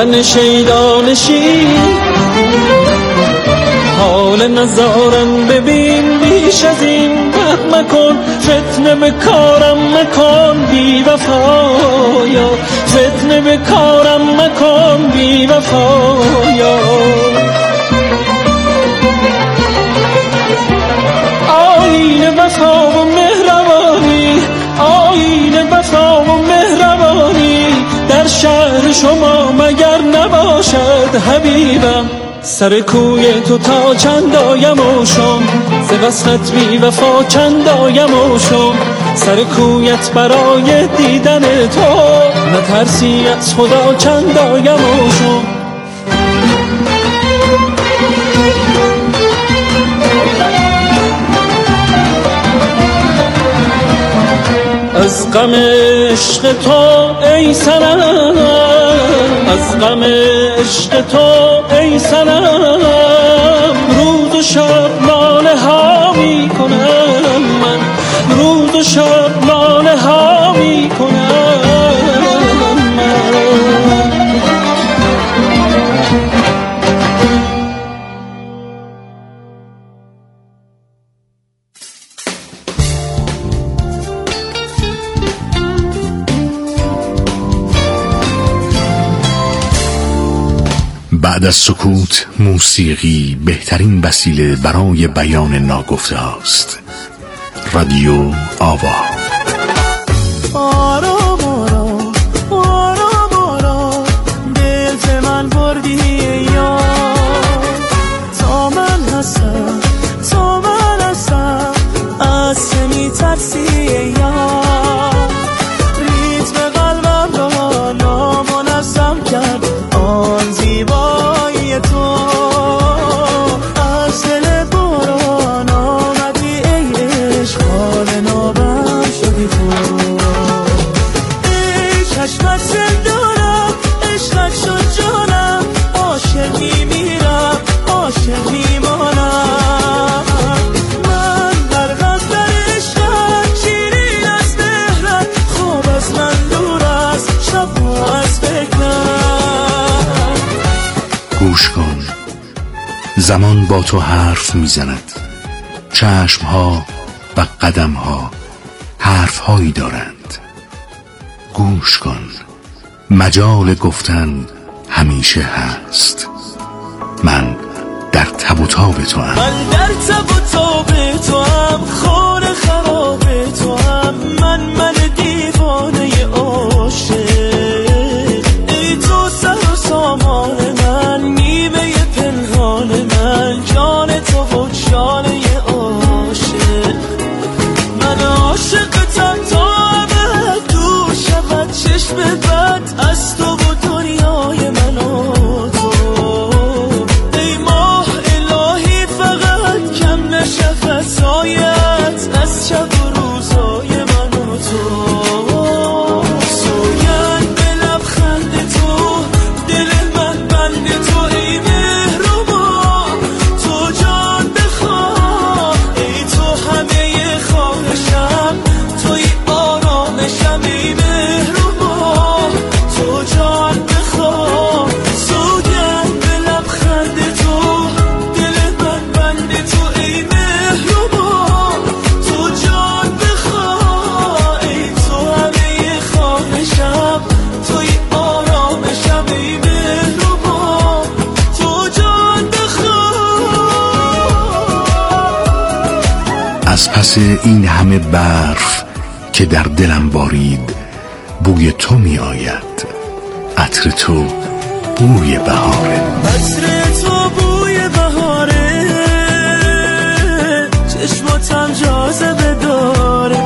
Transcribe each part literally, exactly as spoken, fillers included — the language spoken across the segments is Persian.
من شیدانشین حال نزارم ببین بیش از این بد مکن فتنه به کارم مکن بی وفایا فتنه به کارم مکن بی وفایا آیین وفا و مهربانی آیین وفا و مهربانی در شهر شما مگر نباشد حبیبم سر کوی تو تا چند آیم و شم ز وصلت بی وفا چند آیم و شم سر کویت برای دیدن تو نترسی از خدا چند آیم و شم از غم عشق تو ای صنم از غم عشق تو ای صنم روز و شب ناله ها می کنم من روز و شب ناله ها می کنم من بعد از سکوت موسیقی بهترین وسیله برای بیان ناگفته است. رادیو آوا. آرام آرام آرام آرام دل ز من بردی یا تا من هستم تا من هستم از چه میترسی یا ریتم قلبم را نامنظم کرد آن زیبایی تو از دل باران آمدی ای عشق حال نابم شدی تو ای چشمت زندانم عشقت شد جانم عاشق میمیرم عاشق میمانم من غرقم در عشقت شیرین از مهرت خوب از من دور است شب و از فکرم گوش کن زمان با تو حرف میزند چشمها و قدمها حرفهایی دارند گوش کن مجال گفتن همیشه هست من در تب و تاب تو هم من در تب و تاب تو هم خانه خراب تو هم من من دیوانه عاشق ای تو سر و سامان من نیمه پنهان من جان تو و جانه عاشق من عاشقتم تا ابد دور شود چشم بد از تو و دنیای من و تو ای ماه الهی فقط کم نشه فضایت از شب و روزای من و تو سوگند به لبخند تو دل من بند تو ای مهربان تو جان بخواه ای تو همه خواهشم توی آرامشم ای مهربان تو جان بخواه سوگند به لبخند تو دل من بند تو ای مهربان تو جان بخواه ای تو همه خواهشم توی آرامشم ای مهربان تو جان بخواه از پس این همه برف که در دلم بارید بوی تو می آید عطر تو بوی بهاره عطر تو بوی بهاره چشماتم جاذبه داره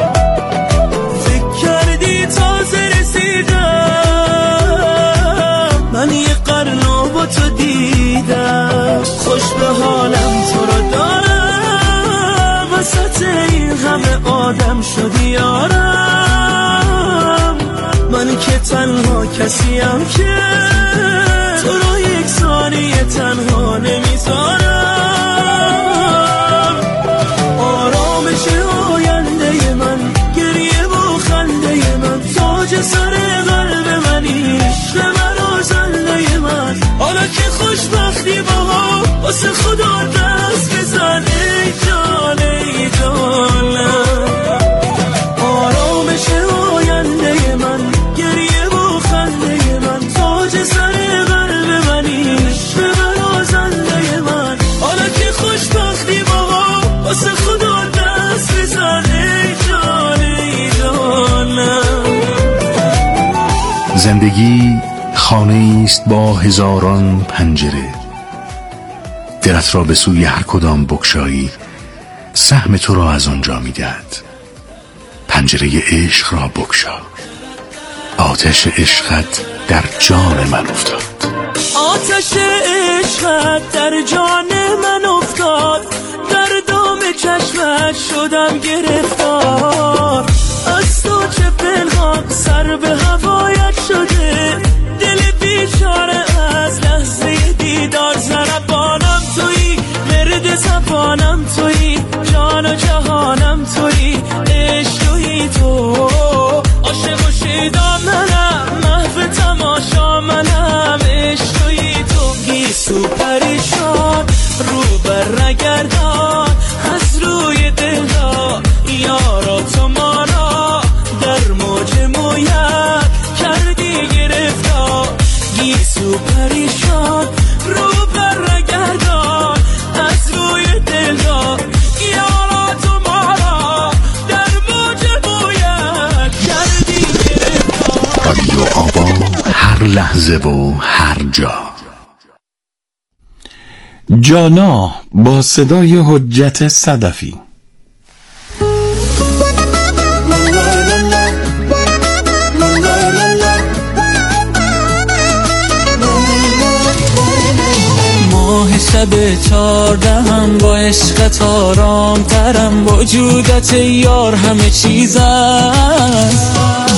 فکر کردی تازه رسیدم من یه قرنو با تو دیدم خوش به حالم تو رو دارم وسط این همه آدم شدی یارم من که تنها کسیم که تو رو یک ثانیه تنها نمیذارم آرامش آینده من گریه و خنده من تاج سر قلب منی عشق من و زنده زندگی خانه است با هزاران پنجره، دلت را به سوی هر کدام بگشایی سهم تو را از آنجا می‌دهد. پنجره عشق را بگشا، آتش عشقت در جان من افتاد. آتش عشقت در جان من افتاد، در دام چشمت شدم گرفتار. از تو چه پنهان سر به هوایت شده، دل بیچاره از لحظه دیدار. زربانم تویی، مرد زبانم تویی، جان و جهانم تویی، عشق تویی تو. عاشق و شیدا منم، محو تماشا منم، عشق تویی تو. گیسو پریشان رو بر نگردان از روی دل ها، یارا تو ما را در موج مویت کردی گرفتار. گیسو پریشان رو بر نگردان از روی دل ها، یارا تو ما را در موج مویت کردی گرفتار. رادیو آبان، هر لحظه و هر جا. جانا با صدای حجت صدفی. ماه شب چهاردهم با عشقت آرام ترم، وجودت یار همه چیز است.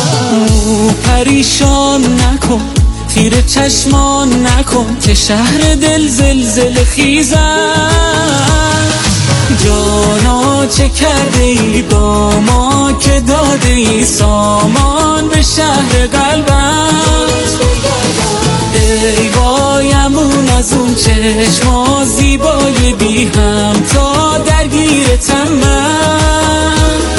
پریشان نکن، تیر چشمان نکن که شهر دل زلزله خیزد. جانا چه کرده ای با ما که داده ای سامان به شهر قلبم. ای وایمون از اون چشما زیبای بی هم تا درگیرتم من.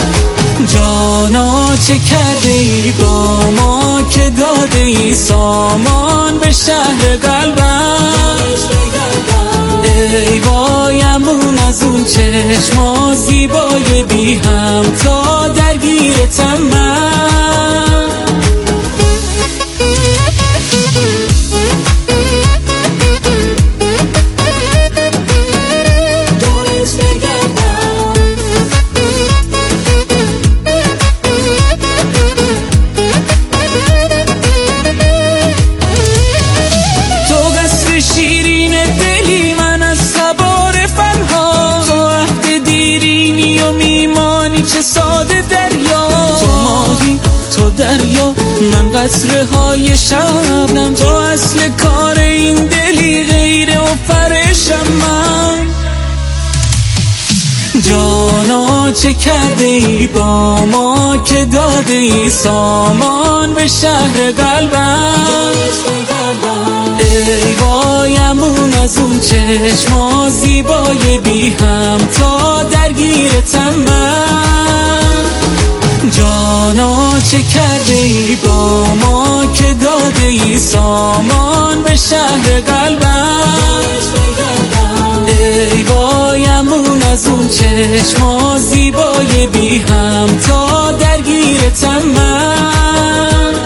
جانا چه کرده ای با ما که داده ای سامان به شهر قلبم. ای وایمون از اون چشما زیبای بی هم تا درگیرتم من. چه ساده دریا، تو ماهی تو دریا، من قطره های شبنم، تو اصل کار این دلی غیره و پرشم من. جانا چه کرده ای با ما که داده ای سامان به شهر قلبم. ای وایمون از اون چشما زیبای بی هم تا درگیرتم من. جانا چه کرده ای با ما که داده ای سامان به شهر قلبم. ای وایمون از اون چشما زیبای بی هم تا درگیرتم من.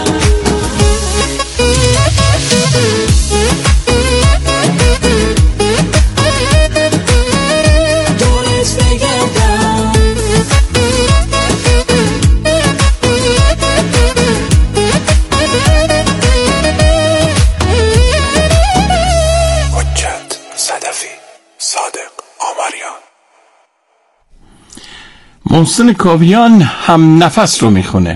محسن کاویان هم نفس رو میخونه.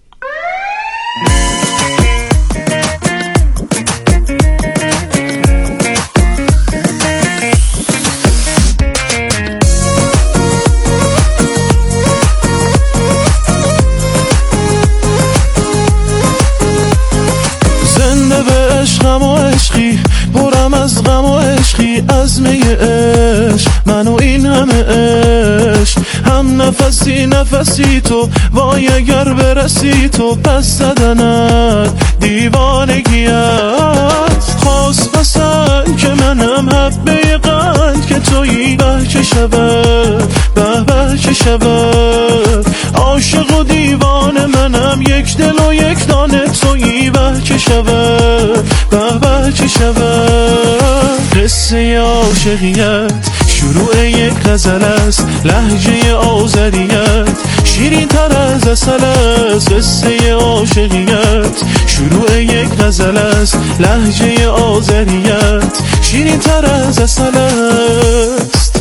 زنده به عشقم و عشقی، پرم از غم و عشقی، از می عشق من و این همه عشق. هم نفسی نفسی تو، وای اگر برسی تو، پس زدنت دیوانگی است. خواست بسن که منم حبه قند که تویی، به که شود به به که شود. عاشق و دیوان منم، یک دل و یک دانه تویی، به که چه شود بابا چه شود. قصه عاشقیت شروع یک غزل است، لهجه آذریت شیرین تر از عسل است. قصه عاشقیت شروع یک غزل است، لهجه آذریت شیرین تر از عسل است.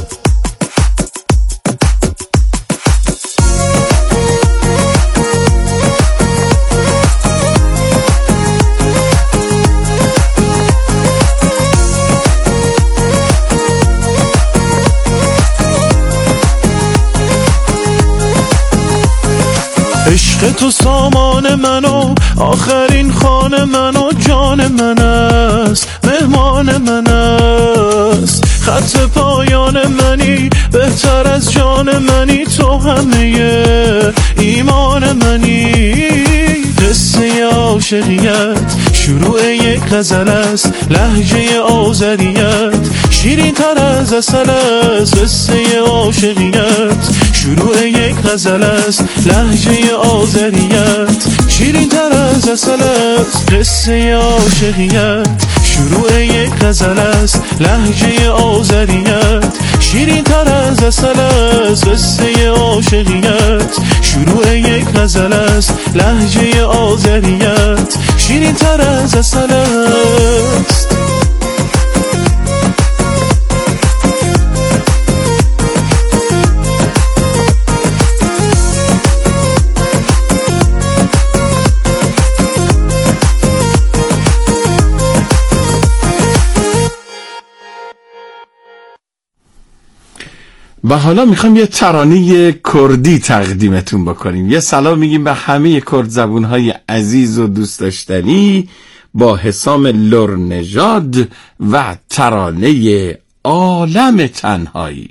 عشق تو سامان منو، آخرین خانه منو، جان من است، مهمان من است. خط پایان منی، بهتر از جان منی، تو همه ایمان منی. قصه عاشقیت شروع یک غزل است، لهجه آذریت شیرین تر از عسل است. قصه عاشقیت شروع یک غزل است، لهجه آذریت شیرین تر از عسل است. قصه عاشقیت شروع یک غزل است، لهجه آذریت شیرین تر از عسل است. قصه عاشقیت شروع یک غزل است، لهجه آذریت شیرین تر از عسل است. و حالا میخوام یه ترانه کردی تقدیمتون بکنیم. یه سلام میگیم به همه کرد زبونهای عزیز و دوست داشتنی با حسام لرنژاد و ترانه عالم تنهایی.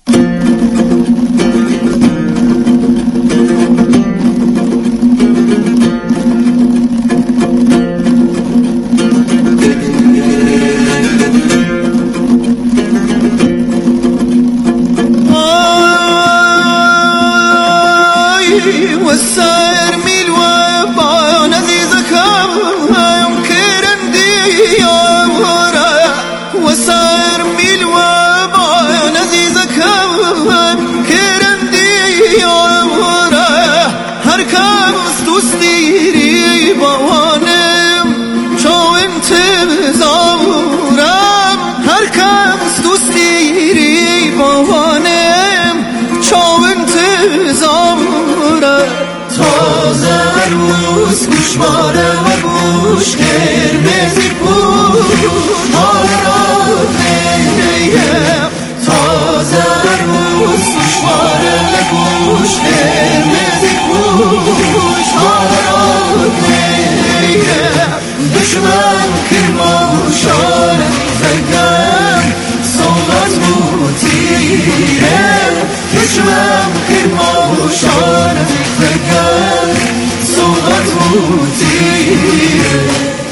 والسائر ميل وبان عزيزك يمكن اندي يا ورايا. والسائر ميل وبان عزيزك يمكن اندي يا ورايا. هر كاس دوستيري بوانم شو انت زورم. هر كاس دوستيري بوانم شو انت زورم. تازه روز گوشواره و گوش قرمزی بود آرام نیم. تازه روز گوشواره و گوش قرمزی بود آرام نیم. دشمن که ماشان زنگم صحبت بودیم. دشمن که ماشان زنگم صحبت بودیم.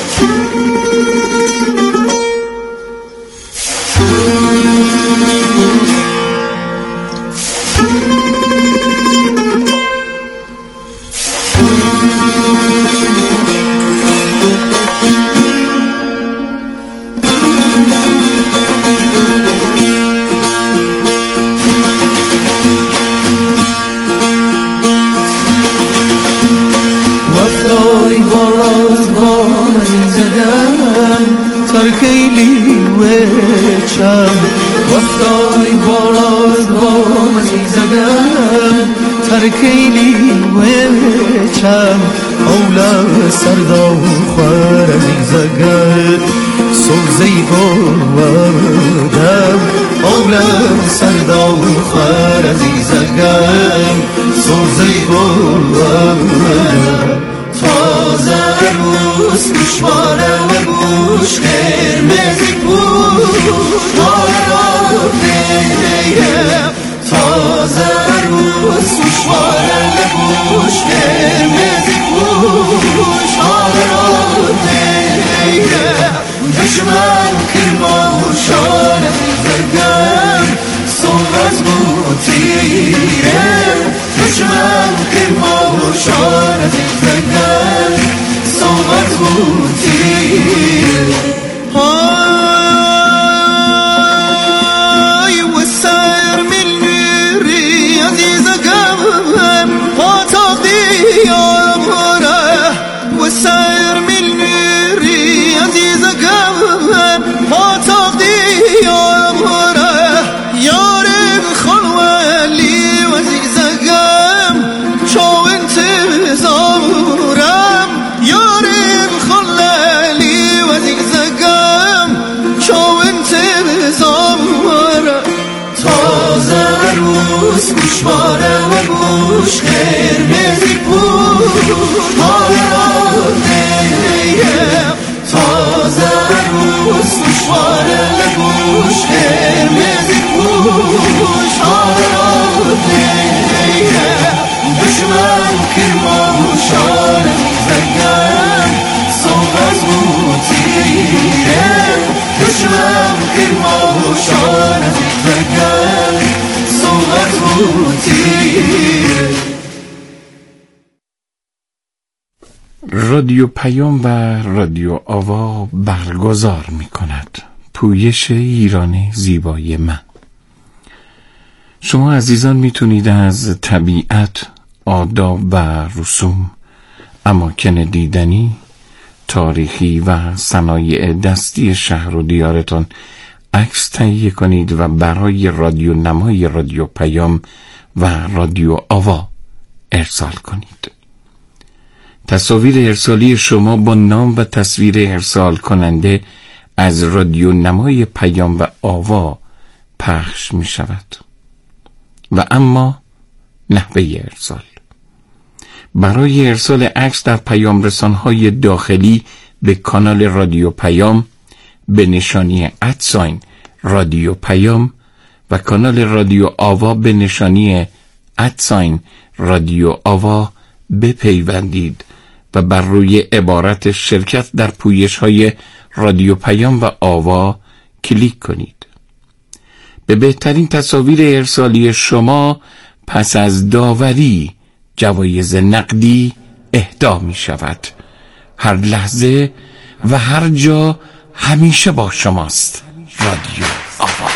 ترکیلی وچم وقتای بالاز بام زیزگم. ترکیلی وچم اولا سردا خوار زیزگم. سوزی بودم اولا سردا خوار زیزگم. سوزی بودم تازه روز گوشواره و گوش قرمزی بود آرام نیم. تازه روز گوشواره و گوش قرمزی بود آرام نیم. دشمن که ماشان زرگم صحبت بودیم. دشمن که ماشان زرگم صحبت بودیم. رادیو پیام و رادیو آوا برگزار می کند پویش ایران زیبای من. شما عزیزان میتونید از طبیعت، آداب و رسوم، اماکن دیدنی، تاریخی و صنایع دستی شهر و دیارتان عکس تهیه کنید و برای رادیو نمای رادیو پیام و رادیو آوا ارسال کنید. تصاویر ارسالی شما با نام و تصویر ارسال کننده از رادیو نمای پیام و آوا پخش می شود. و اما نحوه ارسال: برای ارسال عکس در پیام رسانهای داخلی به کانال رادیو پیام به نشانی ادساین رادیو پیام و کانال رادیو آوا به نشانی ادساین رادیو آوا بپیوندید و بر روی عبارت شرکت در پویش های رادیو پیام و آوا کلیک کنید. به بهترین تصاویر ارسالی شما پس از داوری جوایز نقدی اهدا می شود. هر لحظه و هر جا همیشه با شماست رادیو آوا.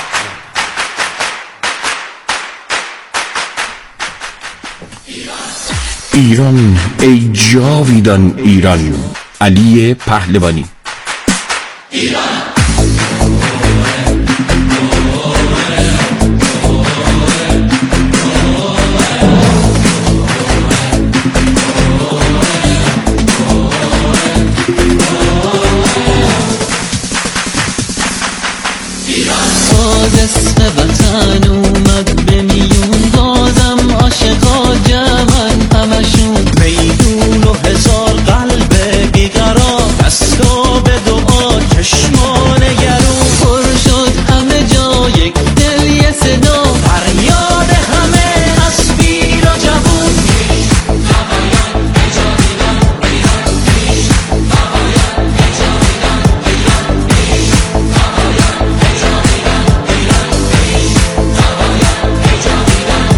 ایران ای جاویدان ایران. علی پهلوانی. ایران اسم وطن اومد به میون، بازم عاشقا جمعن همشون، میدون و هزار قلب بیقرار، دستا به دعا چشمان گرون، پر شد همه جا یک دل یه صدا، فریاد همه از پیر و جوون. نمایان اجابیدن ایران پیش، نمایان اجابیدن ایران پیش، نمایان اجابیدن ایران پیش، نمایان اجابیدن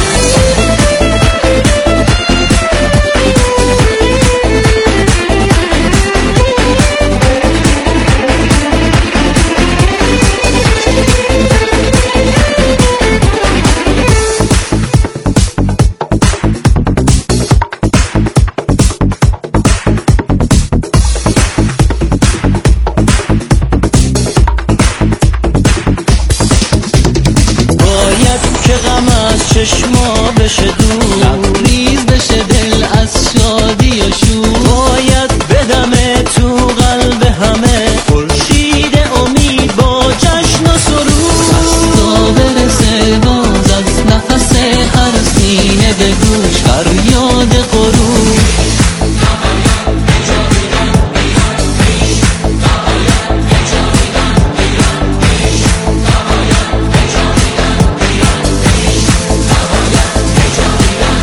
چشما بشه دور، لبریز بشه دل از شادی و شور، باید بدمه تو قلب همه خورشید امید با جشن و سرور، دستا برسه باز از نفس هر سینه به گوش فریاد غرور. نمایان اجابیدن ایران پیش، نمایان اجابیدن ایران پیش، نمایان اجابیدن ایران پیش، نمایان اجابیدن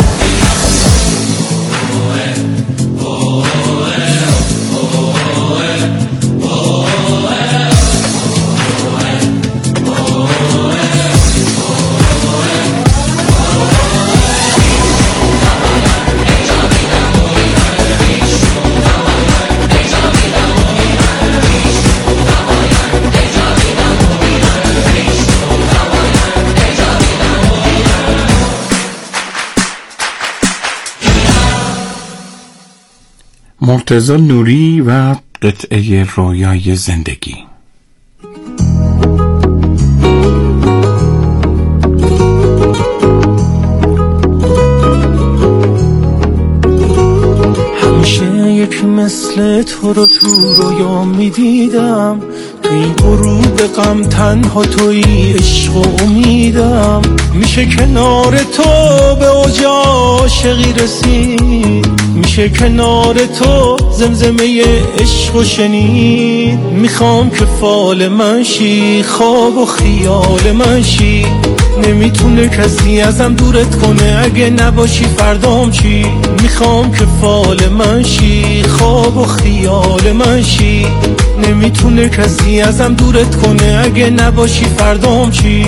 مرتضی نوری و قطعه رویای زندگی. همیشه یک مثل تو رو تو رویا میدیدم، تو این غروب غم تنها توی عشق و امیدم، میشه کنار تو به اوج عاشقی رسید، میشه کنار تو زمزمه عشق و شنید، میخوام که فال من شی، خواب و خیال من شی، نمیتونه کسی ازم دورت کنه، اگه نباشی فردام چی، میخوام که فال من شی، خواب و خیال من شی، نمیتونه کسی ازم دورت کنه، اگه نباشی فردام چی.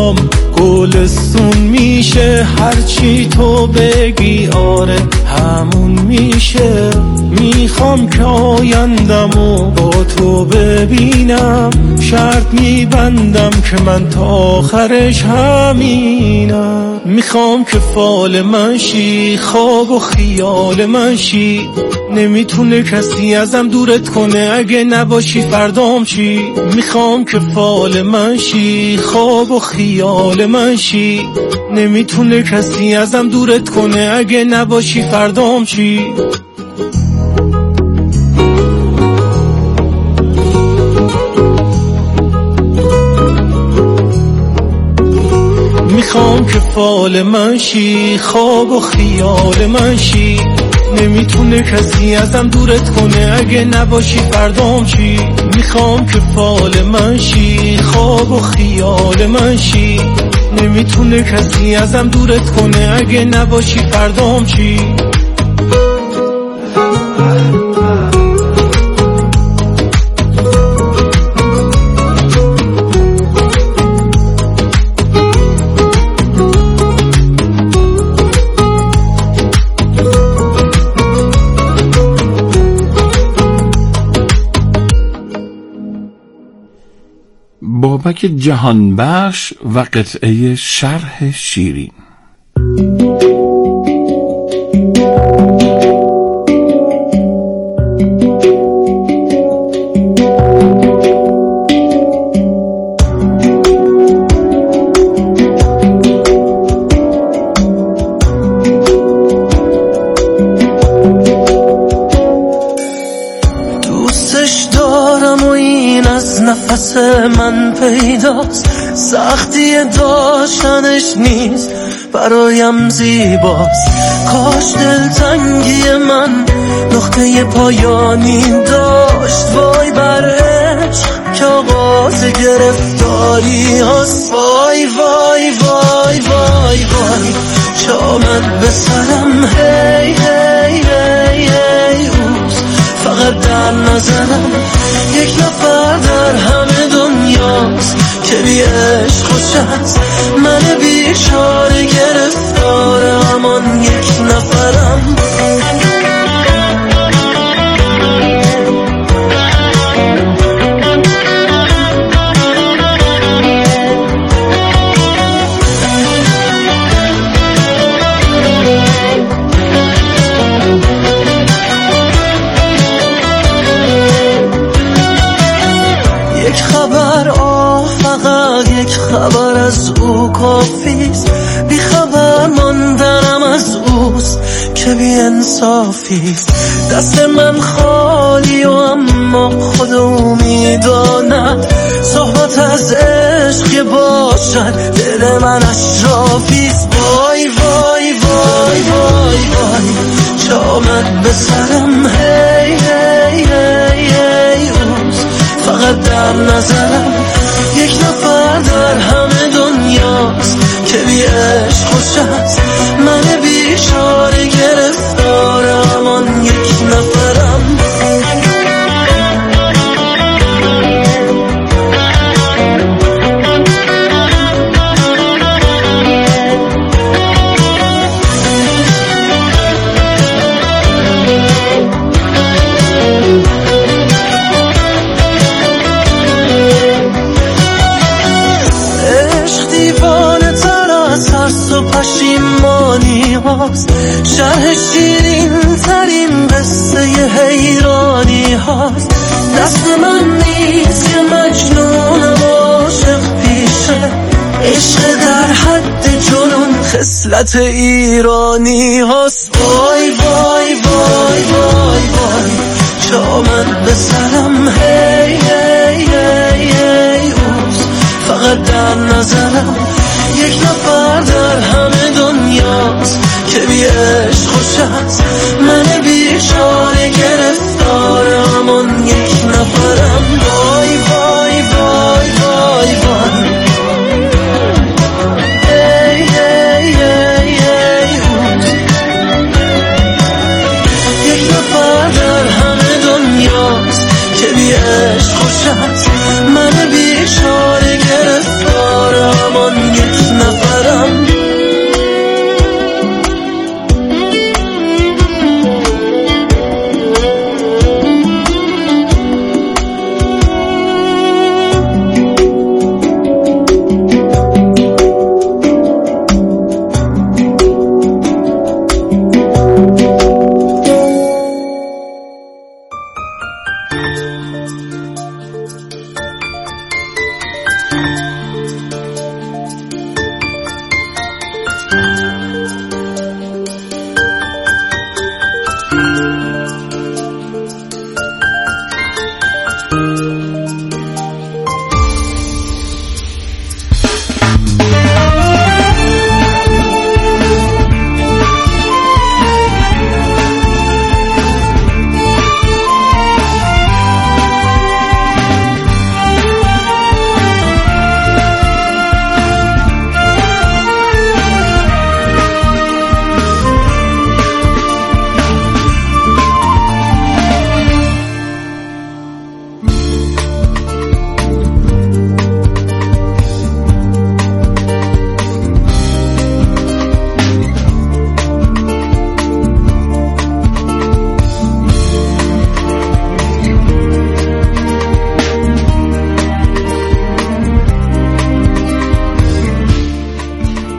برام گلستون میشه، هرچی تو بگی آره همون میشه. میخوام که آیندمو با تو ببینم، شرط میبندم که من تا آخرش همینم. میخوام که فال من شی، خواب و خیال من شی، نمیتونه کسی ازم دورت کنه، اگه نباشی فردام چی. میخوام که فال من شی، خواب و خیال من شی، نمیتونه کسی ازم دورت کنه، اگه نباشی فردام چی. میخوام که فال من شی، خواب و خیال من شی، نمیتونه کسی ازم دورت کنه، اگه نباشی فردام چی. میخوام که فال من شی، خواب و خیال من شی، نمیتونه کسی ازم دورت کنه، اگه نباشی فردام چی. بابک جهانبخش و قطعه شرح شیرین. نفس من پیداست، سختی داشتنش نیست برایم زیباست. کاش دلتنگی من نقطه پایانی داشت، وای بر عشق که آغاز گرفتاری هست. وای وای وای وای وای چه آمد به سرم، هی هی هی هی اوز فقط در نظرم یک نفر در همه دنیاست که بی عشق خوش است. من بیچاره گرفتار همان یک نفرم. یک خبر آه فقط یک خبر از او کافیست، بی خبر ماندنم از اوست که بی انصافیست. دست من خالی و اما خودو میداند، صحبت از عشق باشد دل من اشرافیست. وای وای وای وای وای چه آمد به سرم، هی هی هی هی اوست فقط در نظرم یک نفر در همه دنیاست که بی عشق خوش است. من بیچاره گرفتار همان یک نفرم. شرح شیرین ترین قصه حیرانی هاست. دست من نیست که مجنونم عاشق پیشه، عشق در حد جنون خصلت ایرانی هاست. وای وای وای وای وای چه آمد به سرم، هی هی هی هی اوز فقط در نظرم یک نفر در همه دنیاست که بی عشق خوش است. من بیچاره گرفتار همان یک نفرم. وای وای وای وای وای هی هی هی هی اوز یک نفر در همه دنیاست که بی عشق خوش است. من بیچاره گرفتار همان یک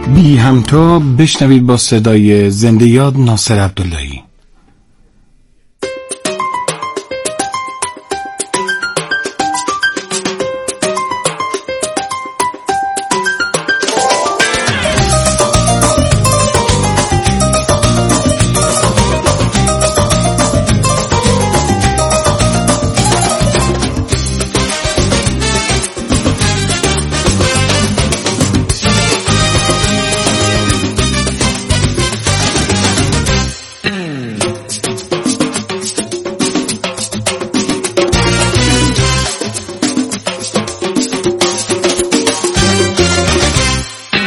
بی همتا بشنوید با صدای زنده یاد ناصر عبداللهی.